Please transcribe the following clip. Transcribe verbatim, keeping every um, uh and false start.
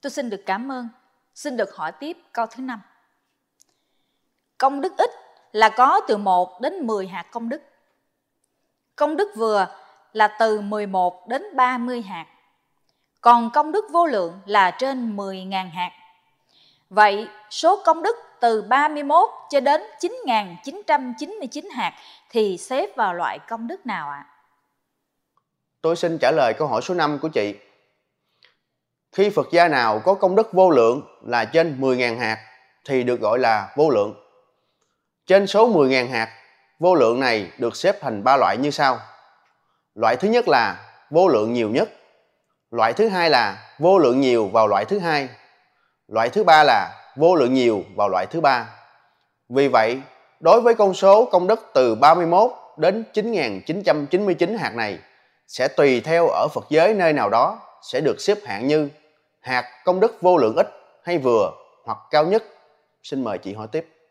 Tôi xin được cảm ơn. Xin được hỏi tiếp câu thứ năm. Công đức ít là có từ một đến mười hạt công đức. Công đức vừa là từ mười một đến ba mươi hạt. Còn công đức vô lượng là trên mười nghìn hạt. Vậy số công đức từ ba mươi mốt cho đến chín nghìn chín trăm chín mươi chín hạt thì xếp vào loại công đức nào ạ? À? Tôi xin trả lời câu hỏi số năm của chị. Khi Phật gia nào có công đức vô lượng là trên mười nghìn hạt thì được gọi là vô lượng. Trên số mười nghìn hạt, vô lượng này được xếp thành ba loại như sau. Loại thứ nhất là vô lượng nhiều nhất. Loại thứ hai là vô lượng nhiều vào loại thứ hai. Loại thứ ba là vô lượng nhiều vào loại thứ ba. Vì vậy, đối với con số công đức từ ba mươi mốt đến chín nghìn chín trăm chín mươi chín hạt này sẽ tùy theo ở Phật giới nơi nào đó sẽ được xếp hạng như hạt công đức vô lượng ít hay vừa hoặc cao nhất. Xin mời chị hỏi tiếp.